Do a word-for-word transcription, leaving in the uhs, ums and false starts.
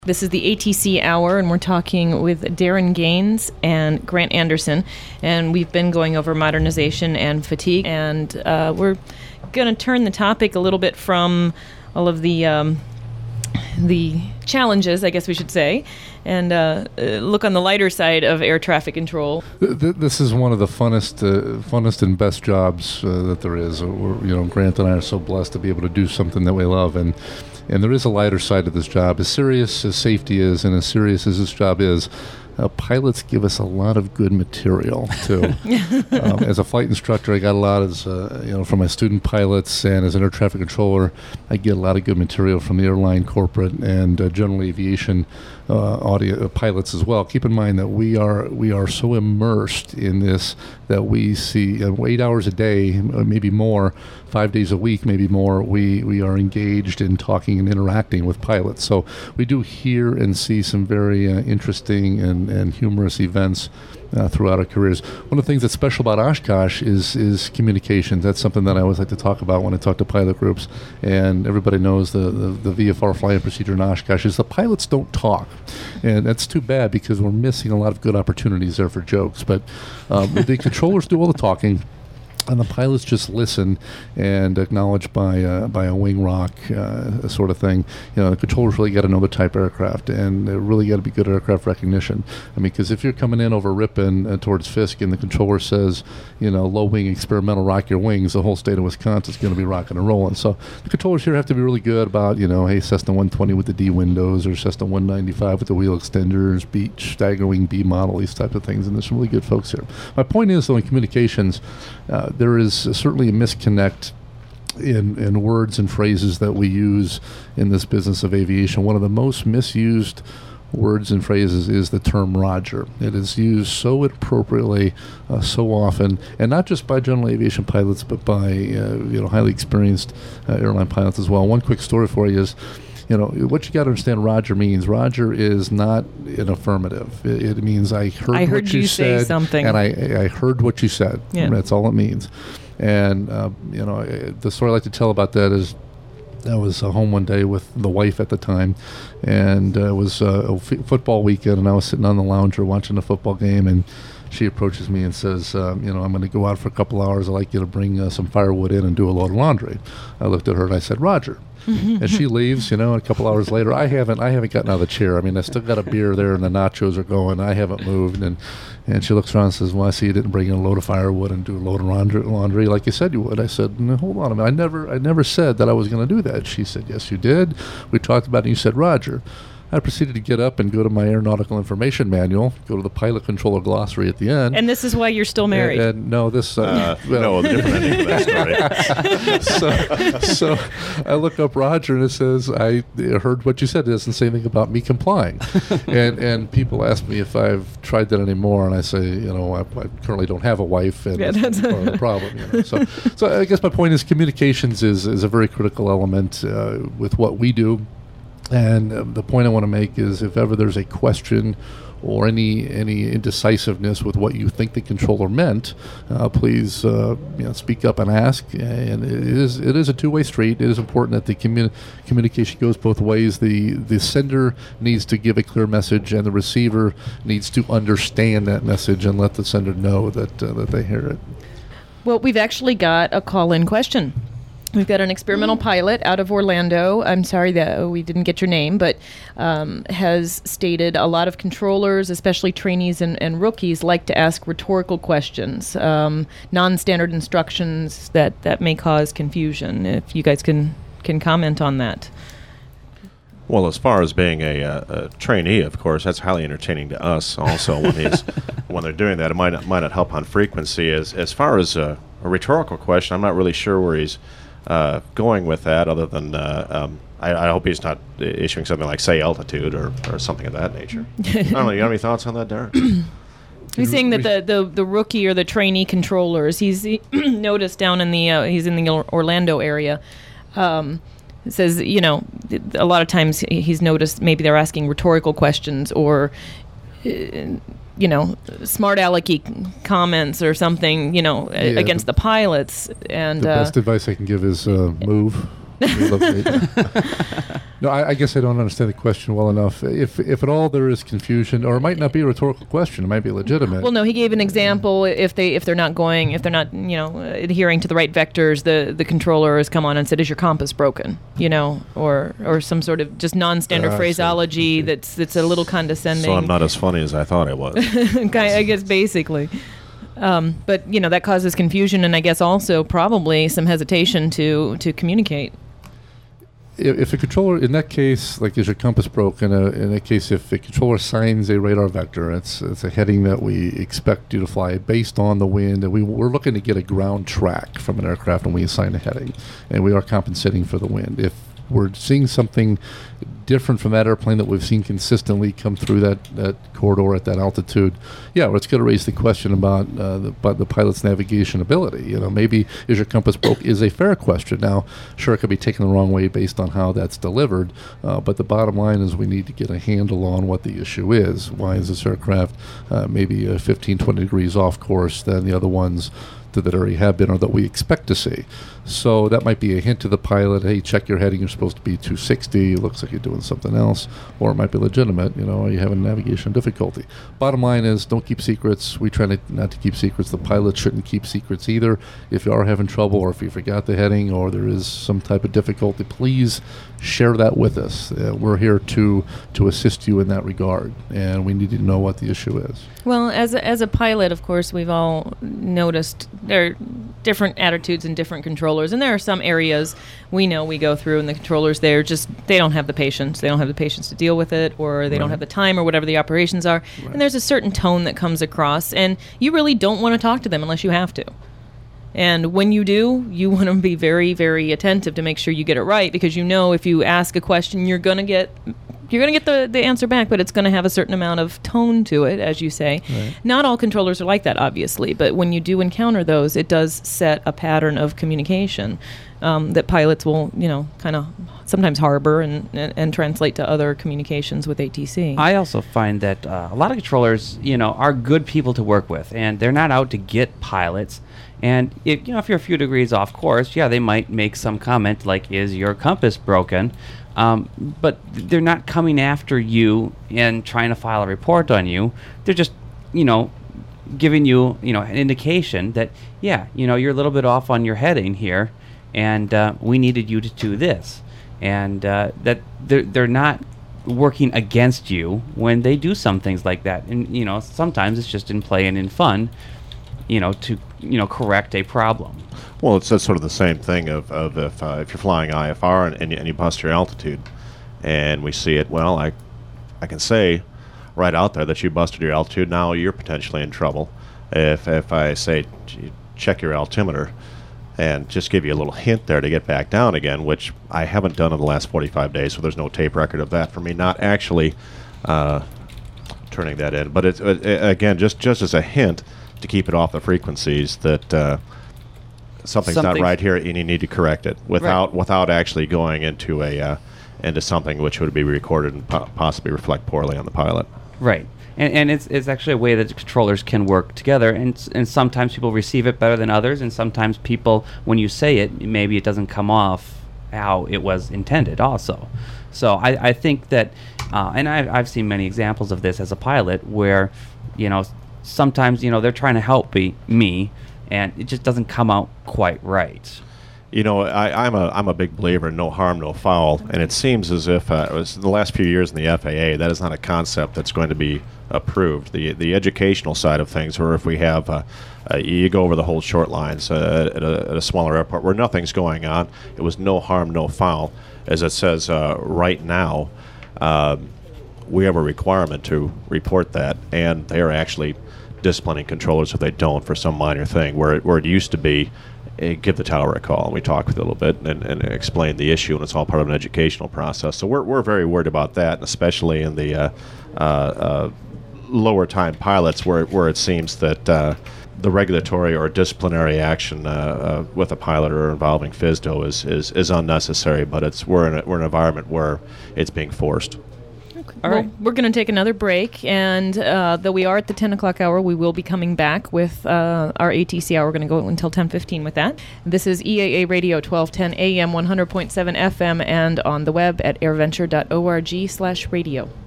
This is the A T C Hour, and we're talking with Darren Gaines and Grant Anderson, and we've been going over modernization and fatigue, and uh, we're going to turn the topic a little bit from all of the um, the challenges, I guess we should say, and uh, look on the lighter side of air traffic control. This is one of the funnest, uh, funnest and best jobs uh, that there is. We're, you know, Grant and I are so blessed to be able to do something that we love, and and there is a lighter side to this job. As serious as safety is, and as serious as this job is, uh, pilots give us a lot of good material too. um, as a flight instructor, I got a lot as uh, you know from my student pilots, and as an air traffic controller, I get a lot of good material from the airline, corporate, and uh, general aviation uh, audio uh, pilots as well. Keep in mind that we are we are so immersed in this that we see uh, eight hours a day, maybe more, five days a week, maybe more. We we are engaged in talking and interacting with pilots. So we do hear and see some very uh, interesting and, and humorous events uh, throughout our careers. One of the things that's special about Oshkosh is is communications. That's something that I always like to talk about when I talk to pilot groups. And everybody knows the, the, the V F R flying procedure in Oshkosh is the pilots don't talk. And that's too bad because we're missing a lot of good opportunities there for jokes. But um, the controllers do all the talking, and the pilots just listen and acknowledge by uh, by a wing rock uh, sort of thing. You know, the controllers really got to know the type of aircraft, and they really got to be good at aircraft recognition. I mean, because if you're coming in over Ripon uh, towards Fisk, and the controller says, you know, low wing experimental, rock your wings, the whole state of Wisconsin is going to be rocking and rolling. So the controllers here have to be really good about, you know, hey, Cessna one twenty with the D windows, or Cessna one ninety-five with the wheel extenders, Beech, Stagger Wing B model, these types of things. And there's some really good folks here. My point is, though, in communications, uh, there is certainly a misconnect in, in words and phrases that we use in this business of aviation. One of the most misused words and phrases is the term Roger. It is used so inappropriately, uh, so often, and not just by general aviation pilots, but by uh, you know highly experienced uh, airline pilots as well. One quick story for you is, you know, what you got to understand Roger means. Roger is not an affirmative. It, it means I heard, I heard what you, you said, say something, and I I heard what you said. Yeah. That's all it means. And uh, you know, the story I like to tell about that is, I was uh, home one day with the wife at the time, and uh, it was uh, a f- football weekend, and I was sitting on the lounger watching the football game, and she approaches me and says, um, you know, I'm going to go out for a couple hours. I'd like you to bring uh, some firewood in and do a load of laundry. I looked at her and I said, Roger. And she leaves, you know, and a couple hours later, I haven't I haven't gotten out of the chair. I mean, I still got a beer there, and the nachos are going. I haven't moved. And, and she looks around and says, well, I see you didn't bring in a load of firewood and do a load of laundry, laundry like you said you would. I said, no, hold on a minute. I never, I never said that I was going to do that. She said, yes, you did. We talked about it, and you said, Roger. I proceeded to get up and go to my aeronautical information manual, go to the pilot controller glossary at the end. And this is why you're still married. And, and no, this... Uh, uh, well, no, the different ending of that story. so, so I look up Roger, and it says, I heard what you said. It doesn't say anything about me complying. and and people ask me if I've tried that anymore, and I say, you know, I, I currently don't have a wife, and Yeah, that's that's part of the problem. You know? So, so I guess my point is communications is, is a very critical element uh, with what we do. And uh, the point I want to make is, if ever there's a question or any any indecisiveness with what you think the controller meant, uh, please uh, you know, speak up and ask. And it is it is a two-way street. It is important that the commu- communication goes both ways. The the sender needs to give a clear message, and the receiver needs to understand that message and let the sender know that uh, that they hear it. Well, we've actually got a call-in question. We've got an experimental pilot out of Orlando. I'm sorry that we didn't get your name, but um, has stated a lot of controllers, especially trainees and, and rookies, like to ask rhetorical questions, um, non-standard instructions that, that may cause confusion. If you guys can, can comment on that. Well, as far as being a, uh, a trainee, of course, that's highly entertaining to us. Also, when he's when they're doing that, it might not, might not help on frequency. As as far as a, a rhetorical question, I'm not really sure where he's uh, going with that. Other than uh, um, I, I hope he's not issuing something like say altitude or, or something of that nature. I don't know. You have any thoughts on that, Darren? He's saying that the, the, the rookie or the trainee controllers, he's he noticed down in the uh, he's in the Orlando area. Um, It says, you know, a lot of times he's noticed maybe they're asking rhetorical questions or, uh, you know, smart alecky comments or something, you know, yeah, against the, the pilots. And the uh, best advice I can give is uh, move. We love to no, I, I guess I don't understand the question well enough. If if at all there is confusion, or it might not be a rhetorical question, it might be legitimate. Well, no, he gave an example. If they if they're not going, if they're not you know adhering to the right vectors, the the controller has come on and said, "Is your compass broken?" You know, or or some sort of just non-standard Uh, phraseology okay. that's that's a little condescending. So I'm not as funny as I thought I was. I guess basically. Um, but you know that causes confusion, and I guess also probably some hesitation to to communicate. If, if a controller, in that case, like is your compass broken? Uh, in that case, if a controller assigns a radar vector, it's it's a heading that we expect you to fly based on the wind, and we we're looking to get a ground track from an aircraft, and we assign a heading, and we are compensating for the wind. If we're seeing something different from that airplane that we've seen consistently come through that, that corridor at that altitude, yeah, well, it's going to raise the question about uh, the, about the pilot's navigation ability. You know, maybe is your compass broke is a fair question. Now, sure, it could be taken the wrong way based on how that's delivered, uh, but the bottom line is we need to get a handle on what the issue is. Why is this aircraft uh, maybe uh, fifteen, twenty degrees off course than the other ones that already have been or that we expect to see? So that might be a hint to the pilot, hey, check your heading, you're supposed to be two sixty, it looks like you're doing something else. Or it might be legitimate, you know, are you having navigation difficulty? Bottom line is, don't keep secrets. We try to, not to keep secrets. The pilot shouldn't keep secrets either. If you are having trouble, or if you forgot the heading, or there is some type of difficulty, please share that with us. Uh, we're here to to assist you in that regard, and we need to know what the issue is. Well, as a, as a pilot, of course, we've all noticed there are different attitudes and different controllers, and there are some areas we know we go through, and the controllers there just they don't have the patience. They don't have the patience to deal with it, or they Right. don't have the time, or whatever the operations are. Right. And there's a certain tone that comes across, and you really don't want to talk to them unless you have to. And when you do, you want to be very, very attentive to make sure you get it right, because you know if you ask a question, you're going to get you're going to get the, the answer back, but it's going to have a certain amount of tone to it, as you say. Right. Not all controllers are like that, obviously, but when you do encounter those, it does set a pattern of communication um, that pilots will, you know, kind of sometimes harbor and, and, and translate to other communications with A T C. I also find that uh, a lot of controllers, you know, are good people to work with, and they're not out to get pilots. And if you know if you're a few degrees off course, yeah, they might make some comment like, "Is your compass broken?" Um, but they're not coming after you and trying to file a report on you. They're just, you know, giving you, you know, an indication that, yeah, you know, you're a little bit off on your heading here, and uh, we needed you to do this, and uh, that they're they're not working against you when they do some things like that. And you know, sometimes it's just in play and in fun, you know, to you know correct a problem. Well, it's that's sort of the same thing of, of if uh, if you're flying I F R and, and, you, and you bust your altitude, and we see it. Well, I I can say right out there that you busted your altitude. Now you're potentially in trouble. If if I say gee, check your altimeter, and just give you a little hint there to get back down again, which I haven't done in the last forty-five days, so there's no tape record of that for me. Not actually uh, turning that in, but it's it, again just just as a hint to keep it off the frequencies that. Uh, Something's, Something's not right here, and you need to correct it without Right. without actually going into a uh, into something which would be recorded and po- possibly reflect poorly on the pilot. Right. And, and it's, it's actually a way that the controllers can work together, and s- and sometimes people receive it better than others, and sometimes people, when you say it, maybe it doesn't come off how it was intended also. So I, I think that, uh, and I've, I've seen many examples of this as a pilot where, you know, sometimes, you know, they're trying to help be, me, and it just doesn't come out quite right. You know, I, I'm a I'm a big believer in no harm, no foul, and it seems as if uh, it was the last few years in the F A A, that is not a concept that's going to be approved. The the educational side of things, or if we have, uh, uh, you go over the whole short lines uh, at, a, at a smaller airport where nothing's going on, it was no harm, no foul, as it says uh, right now. Uh, we have a requirement to report that, and they are actually disciplining controllers if they don't for some minor thing, where it, where it used to be, uh, give the tower a call. And we talked with it a little bit and, and explained the issue, and it's all part of an educational process. So we're we're very worried about that, and especially in the uh, uh, uh, lower time pilots, where where it seems that uh, the regulatory or disciplinary action uh, uh, with a pilot or involving F I S D O is, is, is unnecessary. But it's we're in a, we're in an environment where it's being forced. Okay. All well, right. we're going to take another break, and uh, though we are at the ten o'clock hour, we will be coming back with uh, our A T C hour. We're going to go until ten fifteen with that. This is E A A Radio, twelve ten A M, one hundred point seven F M, and on the web at airventure dot org slash radio.